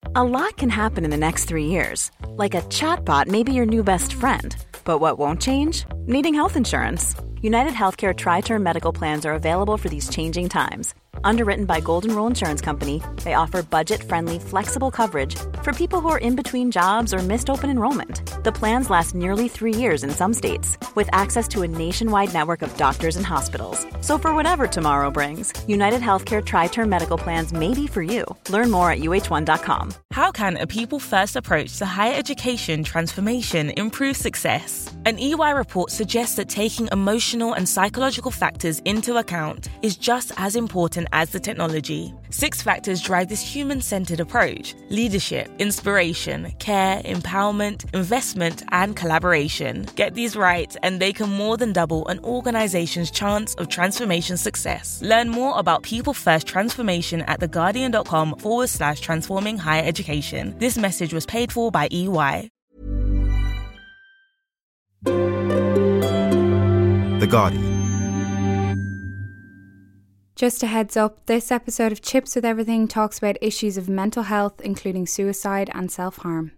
A lot can happen in the next 3 years. Like a chatbot may be your new best friend. But what won't change? Needing health insurance. United Healthcare Tri-Term Medical Plans are available for these changing times. Underwritten by Golden Rule Insurance Company, they offer budget-friendly, flexible coverage for people who are in between jobs or missed open enrollment. The plans last nearly 3 years in some states, with access to a nationwide network of doctors and hospitals. So for whatever tomorrow brings, United Healthcare Tri-Term Medical Plans may be for you. Learn more at uh1.com. How can a people-first approach to higher education transformation improve success? An EY report suggests that taking emotional and psychological factors into account is just as important as the technology. 6 factors drive this human-centered approach: leadership, inspiration, care, empowerment, investment, and collaboration. Get these right, and they can more than double an organization's chance of transformation success. Learn more about people-first transformation at theguardian.com/transforming higher education. This message was paid for by EY. The Guardian. Just a heads up, this episode of Chips with Everything talks about issues of mental health, including suicide and self-harm.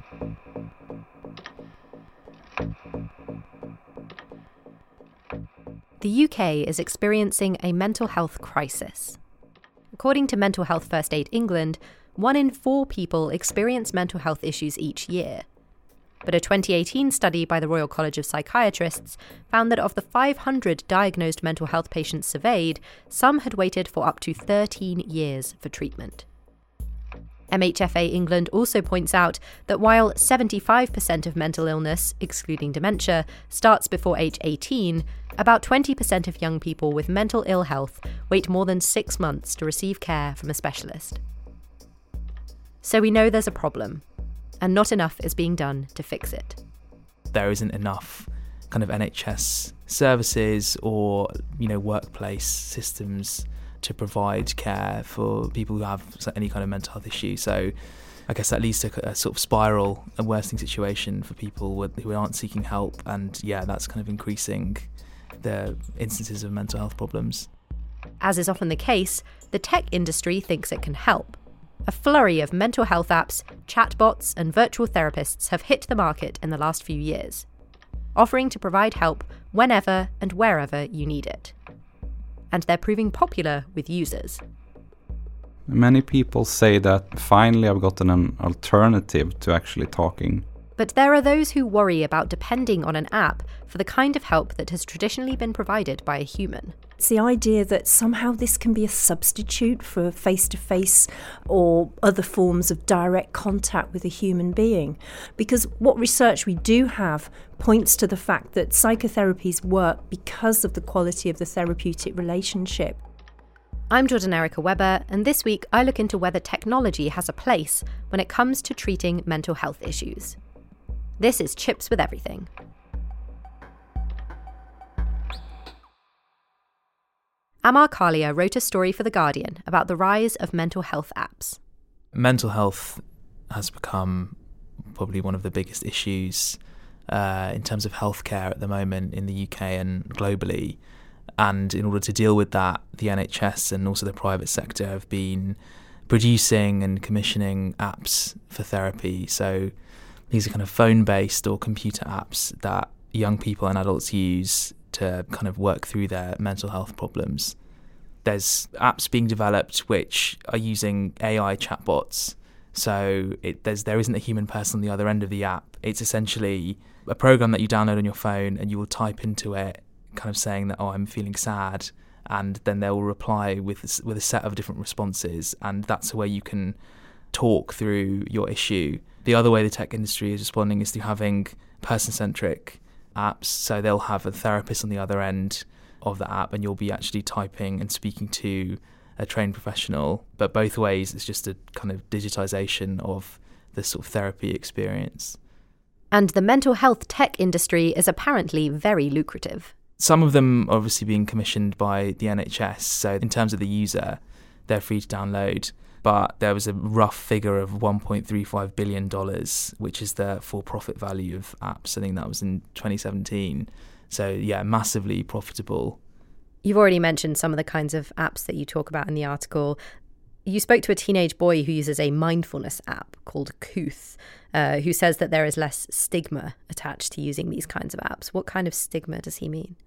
The UK is experiencing a mental health crisis. According to Mental Health First Aid England, 1 in 4 people experience mental health issues each year. But a 2018 study by the Royal College of Psychiatrists found that of the 500 diagnosed mental health patients surveyed, some had waited for up to 13 years for treatment. MHFA England also points out that while 75% of mental illness, excluding dementia, starts before age 18, about 20% of young people with mental ill health wait more than 6 months to receive care from a specialist. So we know there's a problem, and not enough is being done to fix it. There isn't enough kind of NHS services or, workplace systems to provide care for people who have any kind of mental health issue. So I guess that leads to a sort of spiral, a worsening situation for people who aren't seeking help. And that's kind of increasing the instances of mental health problems. As is often the case, the tech industry thinks it can help. A flurry of mental health apps, chatbots, and virtual therapists have hit the market in the last few years, offering to provide help whenever and wherever you need it. And they're proving popular with users. Many people say that finally I've gotten an alternative to actually talking. But there are those who worry about depending on an app for the kind of help that has traditionally been provided by a human. It's the idea that somehow this can be a substitute for face-to-face or other forms of direct contact with a human being. Because what research we do have points to the fact that psychotherapies work because of the quality of the therapeutic relationship. I'm Jordan Erica Webber, and this week I look into whether technology has a place when it comes to treating mental health issues. This is Chips with Everything. Amar Kalia wrote a story for The Guardian about the rise of mental health apps. Mental health has become probably one of the biggest issues in terms of healthcare at the moment in the UK and globally. And in order to deal with that, the NHS and also the private sector have been producing and commissioning apps for therapy. So these are kind of phone-based or computer apps that young people and adults use to kind of work through their mental health problems. There's apps being developed which are using AI chatbots. So there isn't a human person on the other end of the app. It's essentially a program that you download on your phone and you will type into it kind of saying that, I'm feeling sad. And then they will reply with a set of different responses. And that's the way you can talk through your issue. The other way the tech industry is responding is through having person-centric apps. So they'll have a therapist on the other end of the app and you'll be actually typing and speaking to a trained professional. But both ways, it's just a kind of digitization of the sort of therapy experience. And the mental health tech industry is apparently very lucrative. Some of them are obviously being commissioned by the NHS. So in terms of the user, they're free to download. But there was a rough figure of $1.35 billion, which is the for-profit value of apps. I think that was in 2017. So, massively profitable. You've already mentioned some of the kinds of apps that you talk about in the article. You spoke to a teenage boy who uses a mindfulness app called Kooth, who says that there is less stigma attached to using these kinds of apps. What kind of stigma does he mean?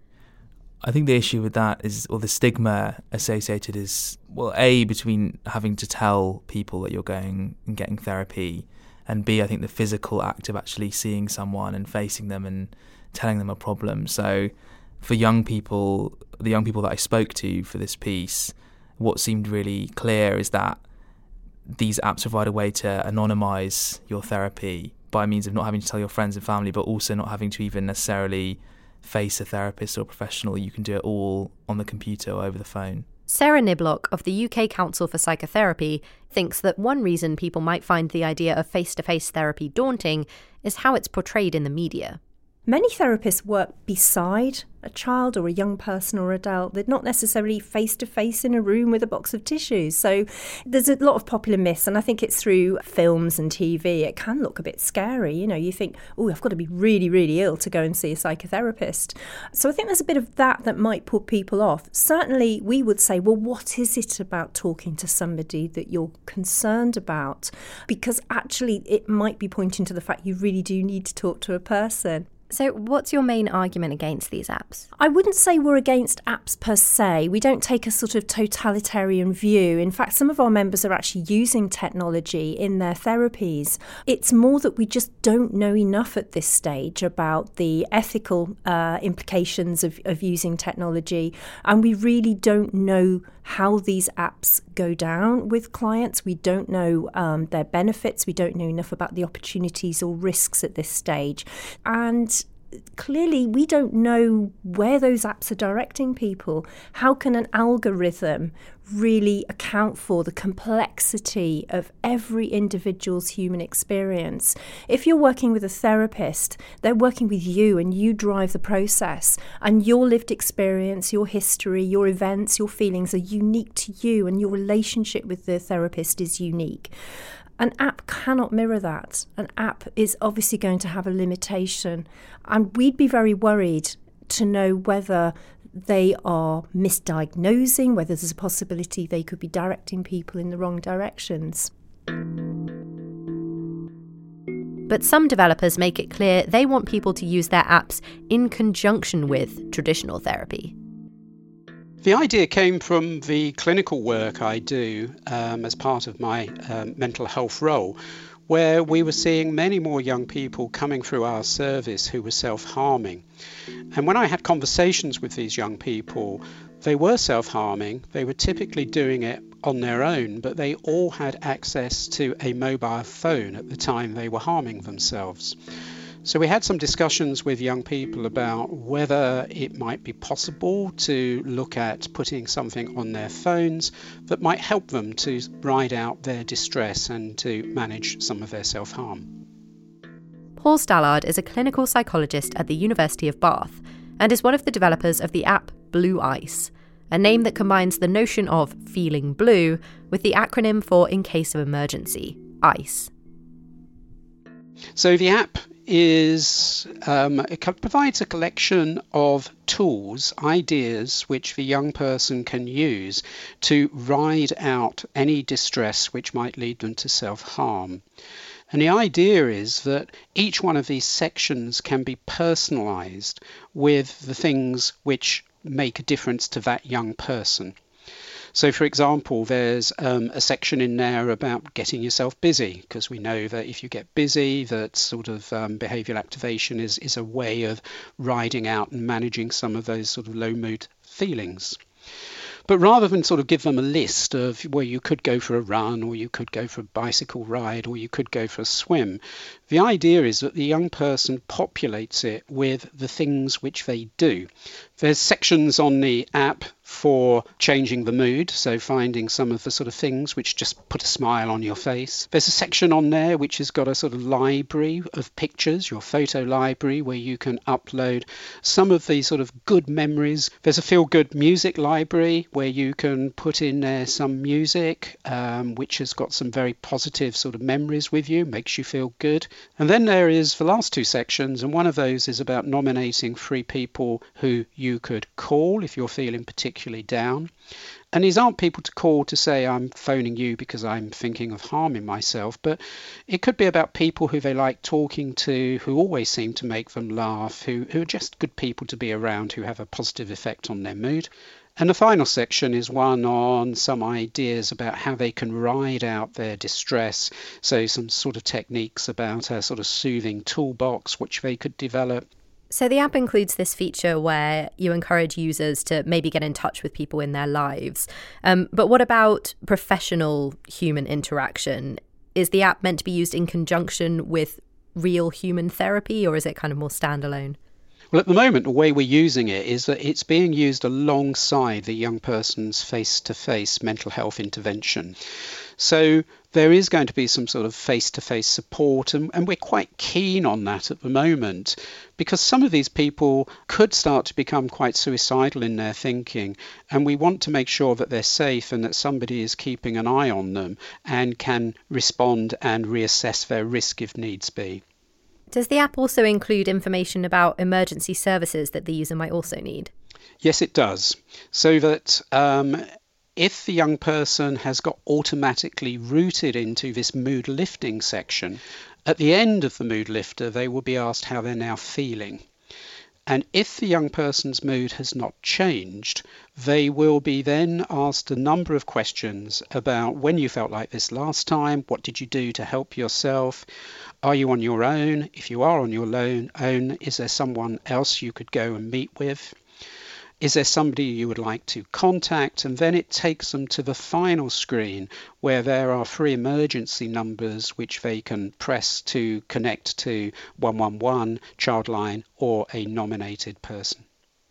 I think the issue with that is, or the stigma associated is, well, A, between having to tell people that you're going and getting therapy, and B, I think the physical act of actually seeing someone and facing them and telling them a problem. So for young people, the young people that I spoke to for this piece, what seemed really clear is that these apps provide a way to anonymise your therapy by means of not having to tell your friends and family, but also not having to even necessarily face a therapist or a professional. You can do it all on the computer or over the phone. Sarah Niblock of the UK Council for Psychotherapy thinks that one reason people might find the idea of face-to-face therapy daunting is how it's portrayed in the media. Many therapists work beside a child or a young person or adult. They're not necessarily face-to-face in a room with a box of tissues. So there's a lot of popular myths, and I think it's through films and TV. It can look a bit scary. You know, you think, oh, I've got to be really, really ill to go and see a psychotherapist. So I think there's a bit of that might put people off. Certainly, we would say, well, what is it about talking to somebody that you're concerned about? Because actually, it might be pointing to the fact you really do need to talk to a person. So what's your main argument against these apps? I wouldn't say we're against apps per se. We don't take a sort of totalitarian view. In fact, some of our members are actually using technology in their therapies. It's more that we just don't know enough at this stage about the ethical implications of using technology. And we really don't know how these apps go down with clients. We don't know their benefits. We don't know enough about the opportunities or risks at this stage. And clearly, we don't know where those apps are directing people. How can an algorithm really account for the complexity of every individual's human experience? If you're working with a therapist, they're working with you and you drive the process, and your lived experience, your history, your events, your feelings are unique to you, and your relationship with the therapist is unique. An app cannot mirror that. An app is obviously going to have a limitation. And we'd be very worried to know whether they are misdiagnosing, whether there's a possibility they could be directing people in the wrong directions. But some developers make it clear they want people to use their apps in conjunction with traditional therapy. The idea came from the clinical work I do as part of my mental health role, where we were seeing many more young people coming through our service who were self-harming. And when I had conversations with these young people, they were self-harming. They were typically doing it on their own, but they all had access to a mobile phone at the time they were harming themselves. So we had some discussions with young people about whether it might be possible to look at putting something on their phones that might help them to ride out their distress and to manage some of their self-harm. Paul Stallard is a clinical psychologist at the University of Bath and is one of the developers of the app Blue Ice, a name that combines the notion of feeling blue with the acronym for in case of emergency, ICE. So the app it provides a collection of tools, ideas, which the young person can use to ride out any distress which might lead them to self-harm. And the idea is that each one of these sections can be personalised with the things which make a difference to that young person. So, for example, there's a section in there about getting yourself busy, because we know that if you get busy, that sort of behavioural activation is a way of riding out and managing some of those sort of low mood feelings. But rather than sort of give them a list of where you could go for a run, or you could go for a bicycle ride, or you could go for a swim, the idea is that the young person populates it with the things which they do. There's sections on the app for changing the mood, so finding some of the sort of things which just put a smile on your face. There's a section on there which has got a sort of library of pictures, your photo library, where you can upload some of the sort of good memories. There's a feel-good music library where you can put in there some music which has got some very positive sort of memories with you, makes you feel good. And then there is the last two sections, and one of those is about nominating 3 people who you could call if you're feeling particularly particularly down. And these aren't people to call to say, I'm phoning you because I'm thinking of harming myself, but it could be about people who they like talking to, who always seem to make them laugh, who are just good people to be around, who have a positive effect on their mood. And the final section is one on some ideas about how they can ride out their distress. So some sort of techniques about a sort of soothing toolbox which they could develop. So the app includes this feature where you encourage users to maybe get in touch with people in their lives. But what about professional human interaction? Is the app meant to be used in conjunction with real human therapy, or is it kind of more standalone? Well, at the moment, the way we're using it is that it's being used alongside the young person's face-to-face mental health intervention. So there is going to be some sort of face-to-face support, and we're quite keen on that at the moment, because some of these people could start to become quite suicidal in their thinking, and we want to make sure that they're safe and that somebody is keeping an eye on them and can respond and reassess their risk if needs be. Does the app also include information about emergency services that the user might also need? Yes, it does. So that if the young person has got automatically routed into this mood lifting section, at the end of the mood lifter, they will be asked how they're now feeling. And if the young person's mood has not changed, they will be then asked a number of questions about when you felt like this last time, what did you do to help yourself, are you on your own? If you are on your own, is there someone else you could go and meet with? Is there somebody you would like to contact? And then it takes them to the final screen where there are 3 emergency numbers which they can press to connect to 111, Childline, or a nominated person.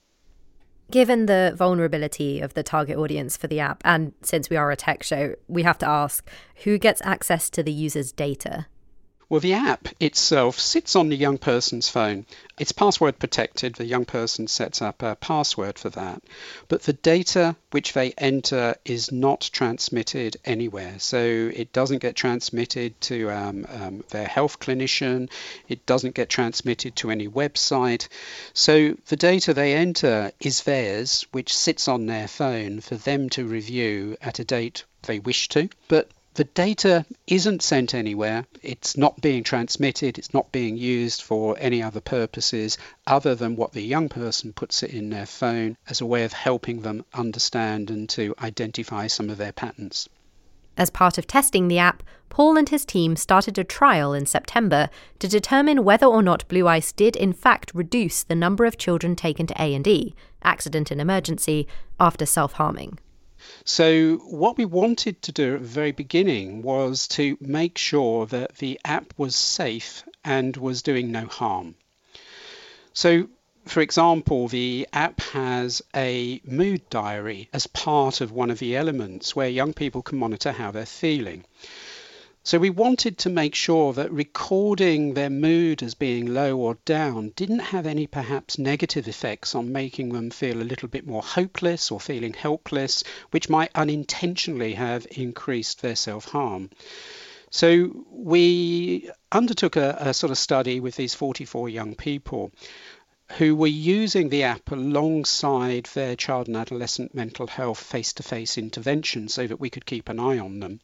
Given the vulnerability of the target audience for the app, and since we are a tech show, we have to ask, who gets access to the user's data? Well, the app itself sits on the young person's phone. It's password protected. The young person sets up a password for that. But the data which they enter is not transmitted anywhere. So it doesn't get transmitted to their health clinician. It doesn't get transmitted to any website. So the data they enter is theirs, which sits on their phone for them to review at a date they wish to. But the data isn't sent anywhere. It's not being transmitted. It's not being used for any other purposes other than what the young person puts it in their phone as a way of helping them understand and to identify some of their patterns. As part of testing the app, Paul and his team started a trial in September to determine whether or not Blue Ice did in fact reduce the number of children taken to A&E, accident and emergency, after self-harming. So what we wanted to do at the very beginning was to make sure that the app was safe and was doing no harm. So, for example, the app has a mood diary as part of one of the elements where young people can monitor how they're feeling. So we wanted to make sure that recording their mood as being low or down didn't have any perhaps negative effects on making them feel a little bit more hopeless or feeling helpless, which might unintentionally have increased their self-harm. So we undertook a sort of study with these 44 young people who were using the app alongside their child and adolescent mental health face-to-face intervention so that we could keep an eye on them.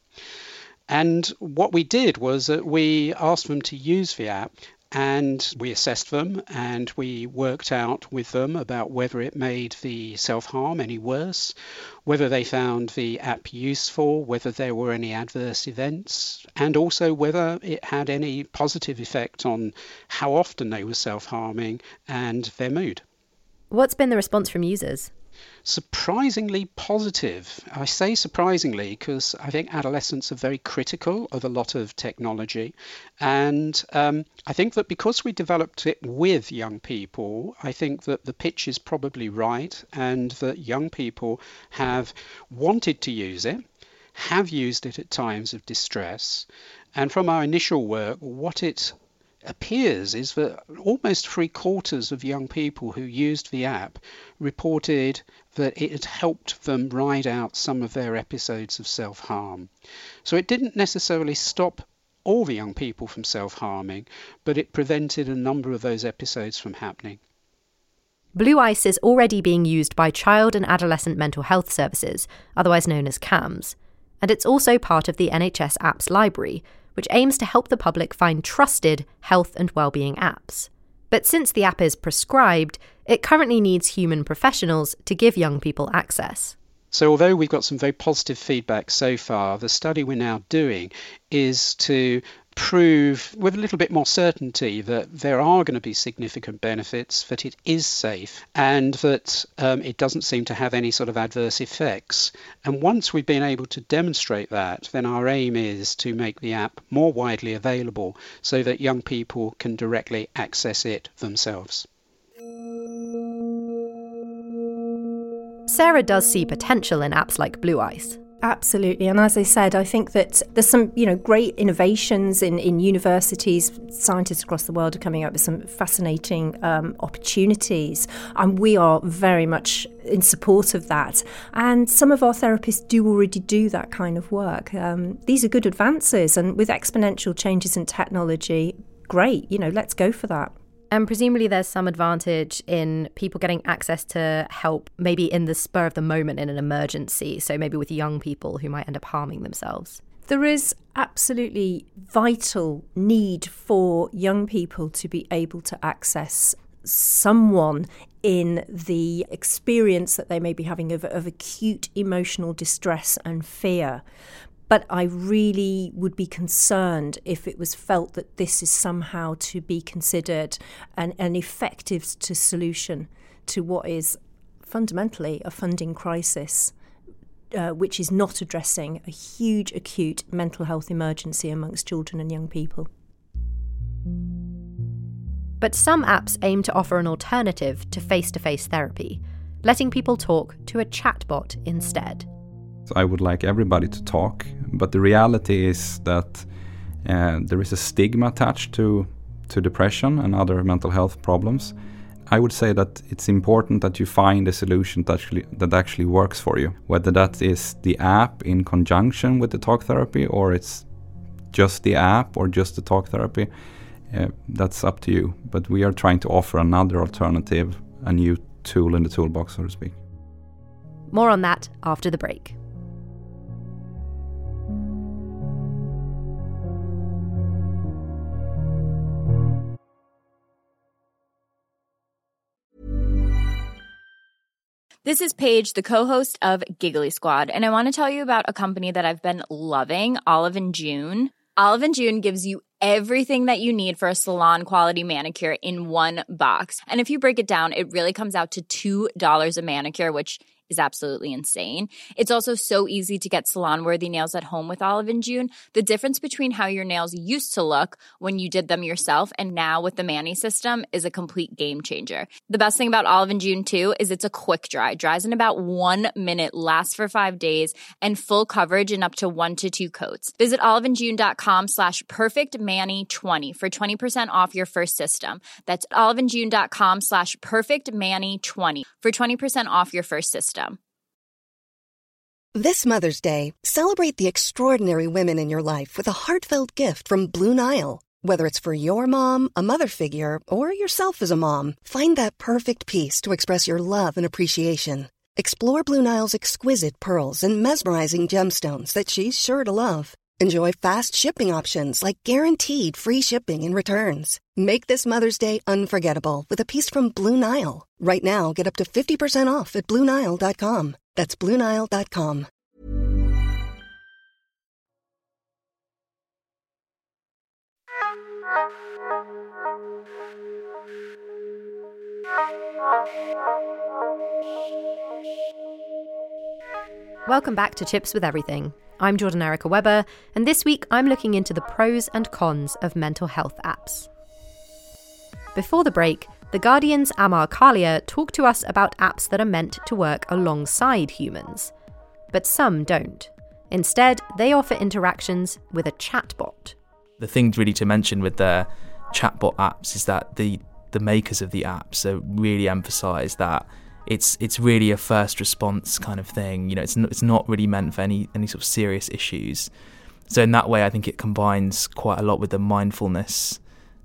And what we did was that we asked them to use the app and we assessed them and we worked out with them about whether it made the self-harm any worse, whether they found the app useful, whether there were any adverse events, and also whether it had any positive effect on how often they were self-harming and their mood. What's been the response from users? Surprisingly positive. I say surprisingly because I think adolescents are very critical of a lot of technology. And I think that because we developed it with young people, I think that the pitch is probably right and that young people have wanted to use it, have used it at times of distress. And from our initial work, what it appears is that almost 3/4 of young people who used the app reported that it had helped them ride out some of their episodes of self-harm. So it didn't necessarily stop all the young people from self-harming, but it prevented a number of those episodes from happening. Blue Ice is already being used by child and adolescent mental health services, otherwise known as CAMS, and it's also part of the NHS Apps Library, which aims to help the public find trusted health and wellbeing apps. But since the app is prescribed, it currently needs human professionals to give young people access. So although we've got some very positive feedback so far, the study we're now doing is to prove with a little bit more certainty that there are going to be significant benefits, that it is safe, and that it doesn't seem to have any sort of adverse effects. And once we've been able to demonstrate that, then our aim is to make the app more widely available so that young people can directly access it themselves. Sarah does see potential in apps like Blue Ice. Absolutely. And as I said, I think that there's some, great innovations in universities. Scientists across the world are coming up with some fascinating opportunities. And we are very much in support of that. And some of our therapists do already do that kind of work. These are good advances. And with exponential changes in technology, great, let's go for that. And presumably there's some advantage in people getting access to help maybe in the spur of the moment in an emergency, so maybe with young people who might end up harming themselves. There is absolutely vital need for young people to be able to access someone in the experience that they may be having of acute emotional distress and fear. But I really would be concerned if it was felt that this is somehow to be considered an effective solution to what is fundamentally a funding crisis, which is not addressing a huge acute mental health emergency amongst children and young people. But some apps aim to offer an alternative to face-to-face therapy, letting people talk to a chatbot instead. I would like everybody to talk, but the reality is that there is a stigma attached to depression and other mental health problems. I would say that it's important that you find a solution that actually works for you, whether that is the app in conjunction with the talk therapy, or it's just the app or just the talk therapy. That's up to you. But we are trying to offer another alternative, a new tool in the toolbox, so to speak. More on that after the break. This is Paige, the co-host of Giggly Squad, and I want to tell you about a company that I've been loving, Olive & June. Olive & June gives you everything that you need for a salon-quality manicure in one box. And if you break it down, it really comes out to $2 a manicure, which is absolutely insane. It's also so easy to get salon-worthy nails at home with Olive & June. The difference between how your nails used to look when you did them yourself and now with the Mani system is a complete game changer. The best thing about Olive & June, too, is it's a quick dry. Dries in about 1 minute, lasts for 5 days, and full coverage in up to 1 to 2 coats. Visit oliveandjune.com/perfectmani20 for 20% off your first system. That's oliveandjune.com/perfectmani20 for 20% off your first system. This Mother's Day, celebrate the extraordinary women in your life with a heartfelt gift from Blue Nile. Whether it's for your mom, a mother figure, or yourself as a mom, find that perfect piece to express your love and appreciation. Explore Blue Nile's exquisite pearls and mesmerizing gemstones that she's sure to love. Enjoy fast shipping options like guaranteed free shipping and returns. Make this Mother's Day unforgettable with a piece from Blue Nile. Right now, get up to 50% off at BlueNile.com. That's BlueNile.com. Welcome back to Chips with Everything. I'm Jordan Erica Webber, and this week I'm looking into the pros and cons of mental health apps. Before the break, The Guardian's Amar Kalia talked to us about apps that are meant to work alongside humans. But some don't. Instead, they offer interactions with a chatbot. The thing really to mention with the chatbot apps is that the makers of the apps really emphasise that it's really a first response kind of thing. It's not really meant for any sort of serious issues. So in that way, I think it combines quite a lot with the mindfulness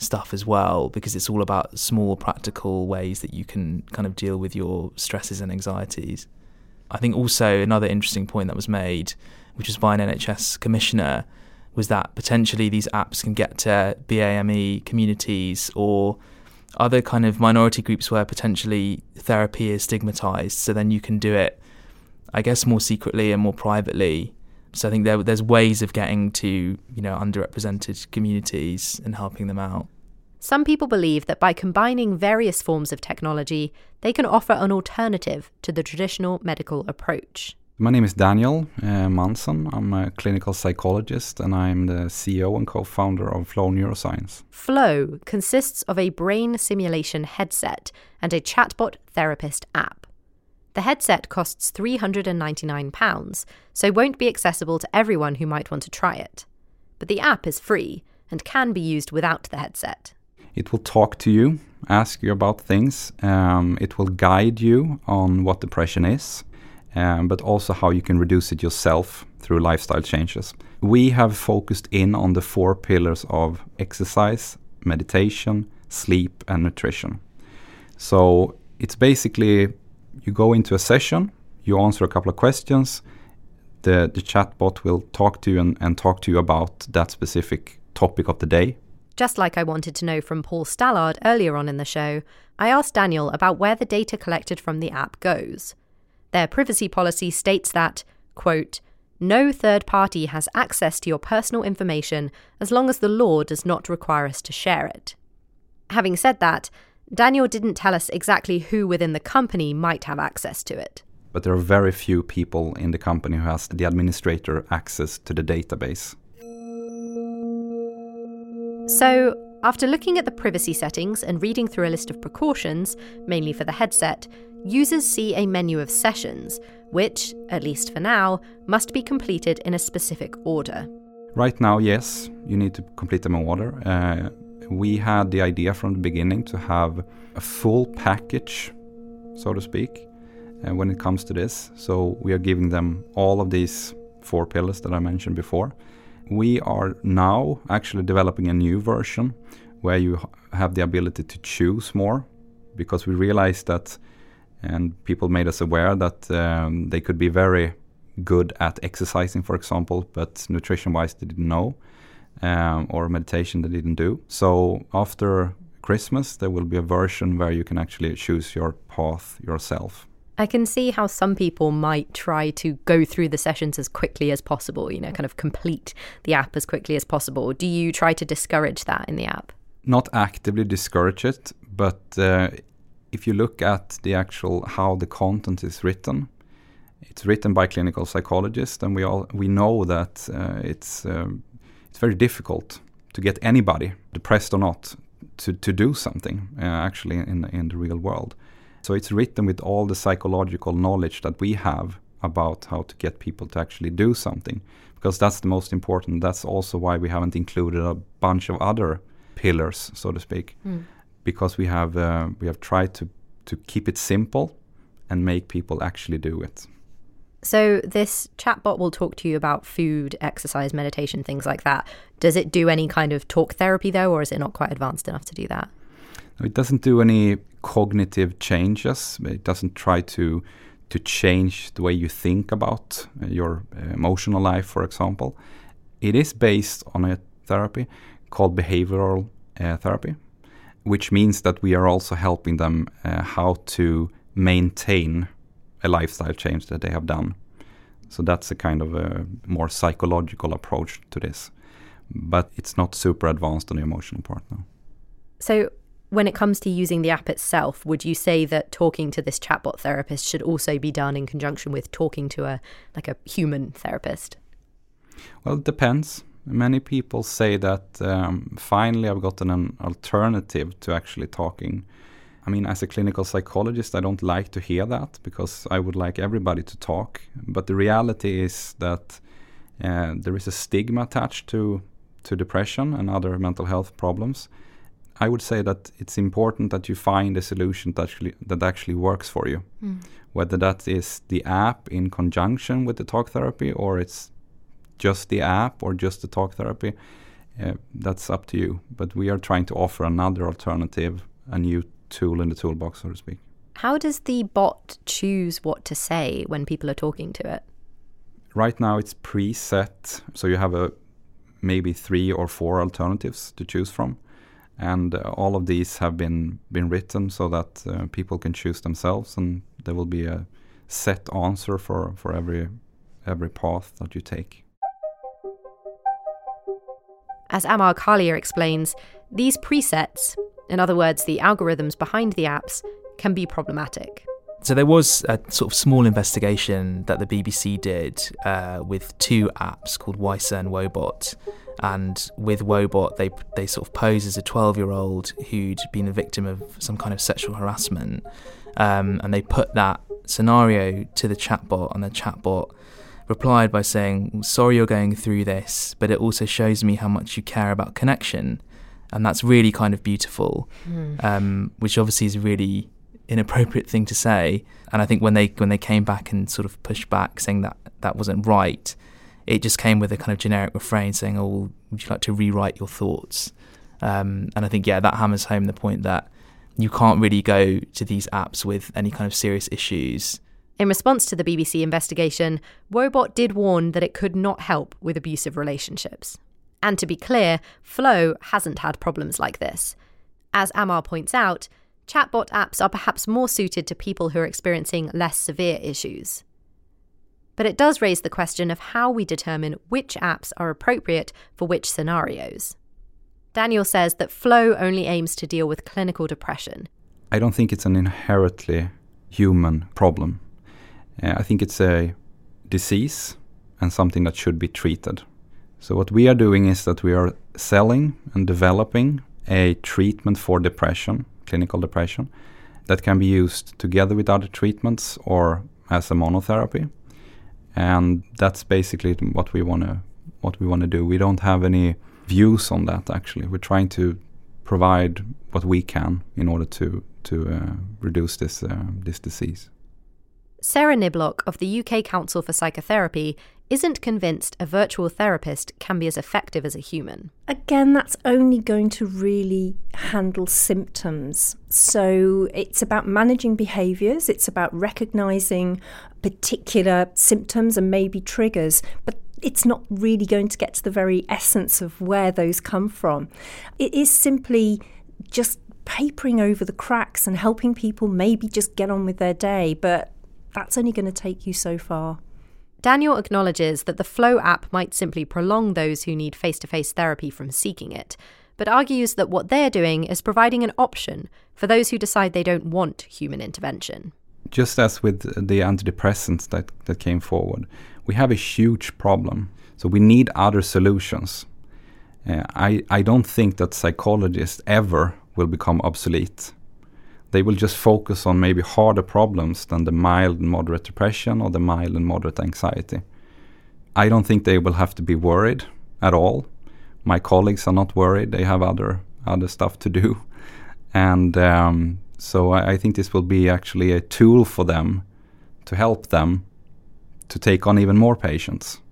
stuff as well, because it's all about small practical ways that you can kind of deal with your stresses and anxieties. I think also another interesting point that was made, which was by an NHS commissioner, was that potentially these apps can get to BAME communities or other kind of minority groups where potentially therapy is stigmatised. So then you can do it, I guess, more secretly and more privately. So I think there's ways of getting to, underrepresented communities and helping them out. Some people believe that by combining various forms of technology, they can offer an alternative to the traditional medical approach. My name is Daniel Manson. I'm a clinical psychologist and I'm the CEO and co-founder of Flow Neuroscience. Flow consists of a brain simulation headset and a chatbot therapist app. The headset costs £399, so won't be accessible to everyone who might want to try it. But the app is free and can be used without the headset. It will talk to you, ask you about things. It will guide you on what depression is, but also how you can reduce it yourself through lifestyle changes. We have focused in on the 4 pillars of exercise, meditation, sleep, and nutrition. So it's basically, you go into a session, you answer a couple of questions, the chatbot will talk to you and talk to you about that specific topic of the day. Just like I wanted to know from Paul Stallard earlier on in the show, I asked Daniel about where the data collected from the app goes. Their privacy policy states that, quote, "No third party has access to your personal information as long as the law does not require us to share it." Having said that, Daniel didn't tell us exactly who within the company might have access to it. But there are very few people in the company who has the administrator access to the database. So, after looking at the privacy settings and reading through a list of precautions, mainly for the headset, users see a menu of sessions, which, at least for now, must be completed in a specific order. Right now, yes, you need to complete them in order. We had the idea from the beginning to have a full package, so to speak, when it comes to this. So we are giving them all of these 4 pillars that I mentioned before. We are now actually developing a new version where you have the ability to choose more, because we realized that, and people made us aware that they could be very good at exercising, for example, but nutrition-wise they didn't know. Or meditation they didn't do. So after Christmas, there will be a version where you can actually choose your path yourself. I can see how some people might try to go through the sessions as quickly as possible, kind of complete the app as quickly as possible. Do you try to discourage that in the app? Not actively discourage it, but if you look at the actual how the content is written, it's written by clinical psychologists, and we know that it's very difficult to get anybody, depressed or not, to do something actually in the real world. So it's written with all the psychological knowledge that we have about how to get people to actually do something, because that's the most important. That's also why we haven't included a bunch of other pillars, so to speak, because we have tried to keep it simple and make people actually do it. So this chatbot will talk to you about food, exercise, meditation, things like that. Does it do any kind of talk therapy though, or is it not quite advanced enough to do that? It doesn't do any cognitive changes. It doesn't try to change the way you think about your emotional life, for example. It is based on a therapy called behavioral therapy, which means that we are also helping them how to maintain a lifestyle change that they have done. So that's a kind of a more psychological approach to this. But it's not super advanced on the emotional part now. So when it comes to using the app itself, would you say that talking to this chatbot therapist should also be done in conjunction with talking to a human therapist? Well, it depends. Many people say that finally I've gotten an alternative to actually talking. I mean, as a clinical psychologist, I don't like to hear that, because I would like everybody to talk. But the reality is that there is a stigma attached to depression and other mental health problems. I would say that it's important that you find a solution that actually works for you. Whether that is the app in conjunction with the talk therapy, or it's just the app or just the talk therapy. that's up to you. But we are trying to offer another alternative, a new tool in the toolbox, so to speak. How does the bot choose what to say when people are talking to it? Right now it's preset, so you have maybe 3 or 4 alternatives to choose from. And all of these have been written so that people can choose themselves, and there will be a set answer for every path that you take. As Amar Kalia explains, these presets, in other words, the algorithms behind the apps, can be problematic. So there was a sort of small investigation that the BBC did with 2 apps called Wyser and Woebot. And with Woebot, they sort of pose as a 12-year-old who'd been a victim of some kind of sexual harassment. And they put that scenario to the chatbot, and the chatbot replied by saying, "Sorry you're going through this, but it also shows me how much you care about connection." And that's really kind of beautiful, which obviously is a really inappropriate thing to say. And I think when they came back and sort of pushed back saying that wasn't right, it just came with a kind of generic refrain saying, "Oh, well, would you like to rewrite your thoughts?" And I think, that hammers home the point that you can't really go to these apps with any kind of serious issues. In response to the BBC investigation, Woebot did warn that it could not help with abusive relationships. And to be clear, Flow hasn't had problems like this. As Amar points out, chatbot apps are perhaps more suited to people who are experiencing less severe issues. But it does raise the question of how we determine which apps are appropriate for which scenarios. Daniel says that Flow only aims to deal with clinical depression. I don't think it's an inherently human problem. I think it's a disease and something that should be treated. So what we are doing is that we are selling and developing a treatment for depression, clinical depression, that can be used together with other treatments or as a monotherapy. And that's basically what we want to do. We don't have any views on that, actually. We're trying to provide what we can in order to reduce this disease. Sarah Niblock of the UK Council for Psychotherapy isn't convinced a virtual therapist can be as effective as a human. Again, that's only going to really handle symptoms. So it's about managing behaviours, it's about recognising particular symptoms and maybe triggers, but it's not really going to get to the very essence of where those come from. It is simply just papering over the cracks and helping people maybe just get on with their day, but that's only going to take you so far. Daniel acknowledges that the Flow app might simply prolong those who need face-to-face therapy from seeking it, but argues that what they're doing is providing an option for those who decide they don't want human intervention. Just as with the antidepressants that came forward, we have a huge problem. So we need other solutions. I don't think that psychologists ever will become obsolete. They will just focus on maybe harder problems than the mild and moderate depression or the mild and moderate anxiety. I don't think they will have to be worried at all. My colleagues are not worried. They have other stuff to do. And so I think this will be actually a tool for them to help them to take on even more patients.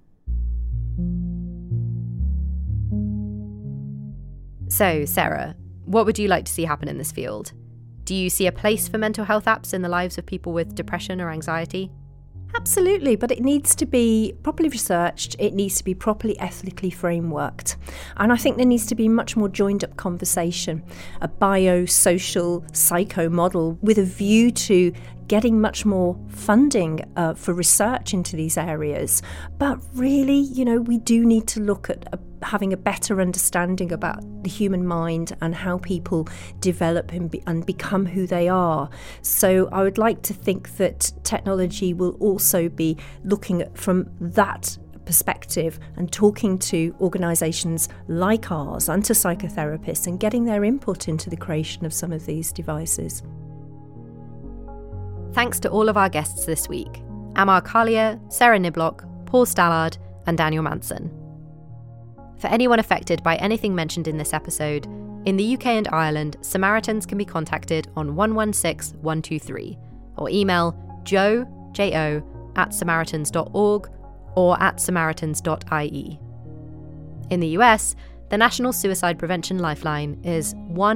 So, Sarah, what would you like to see happen in this field? Do you see a place for mental health apps in the lives of people with depression or anxiety? Absolutely, but it needs to be properly researched, it needs to be properly ethically frameworked. And I think there needs to be much more joined up conversation, a biosocial psycho model with a view to getting much more funding for research into these areas. But really, we do need to look at having a better understanding about the human mind and how people develop and become who they are. So I would like to think that technology will also be looking at from that perspective and talking to organisations like ours and to psychotherapists and getting their input into the creation of some of these devices. Thanks to all of our guests this week: Amar Kalia, Sarah Niblock, Paul Stallard and Daniel Manson. For anyone affected by anything mentioned in this episode, in the UK and Ireland, Samaritans can be contacted on 116 123 or email jo@samaritans.org or @samaritans.ie. In the US, The National Suicide Prevention Lifeline is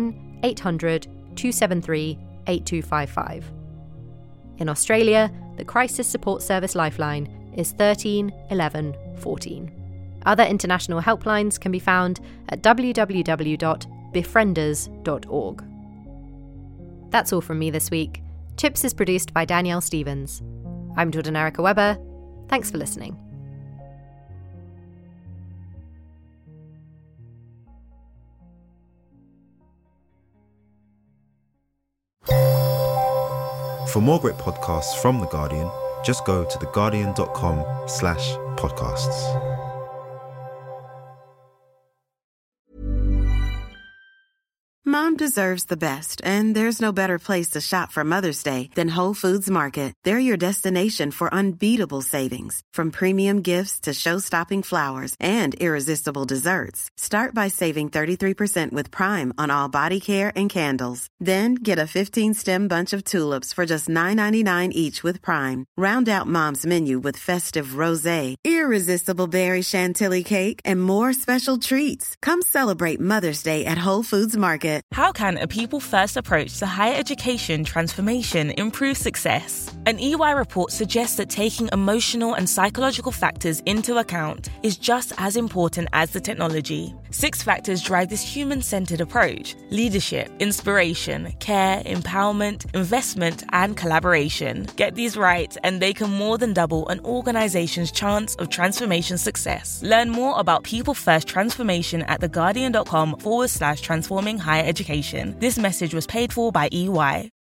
1-800-273-8255. In Australia, the Crisis Support Service Lifeline is 13 11 14. Other international helplines can be found at www.befrienders.org. That's all from me this week. Chips is produced by Danielle Stevens. I'm Jordan Erica Webber. Thanks for listening. For more great podcasts from The Guardian, just go to theguardian.com/podcasts. Mom deserves the best, and there's no better place to shop for Mother's Day than Whole Foods Market. They're your destination for unbeatable savings, from premium gifts to show-stopping flowers and irresistible desserts. Start by saving 33% with Prime on all body care and candles. Then get a 15-stem bunch of tulips for just $9.99 each with Prime. Round out Mom's menu with festive rosé, irresistible berry chantilly cake, and more special treats. Come celebrate Mother's Day at Whole Foods Market. How can a people-first approach to higher education transformation improve success? An EY report suggests that taking emotional and psychological factors into account is just as important as the technology. 6 factors drive this human-centered approach: leadership, inspiration, care, empowerment, investment, and collaboration. Get these right, and they can more than double an organization's chance of transformation success. Learn more about people-first transformation at theguardian.com/transforming higher education. This message was paid for by EY.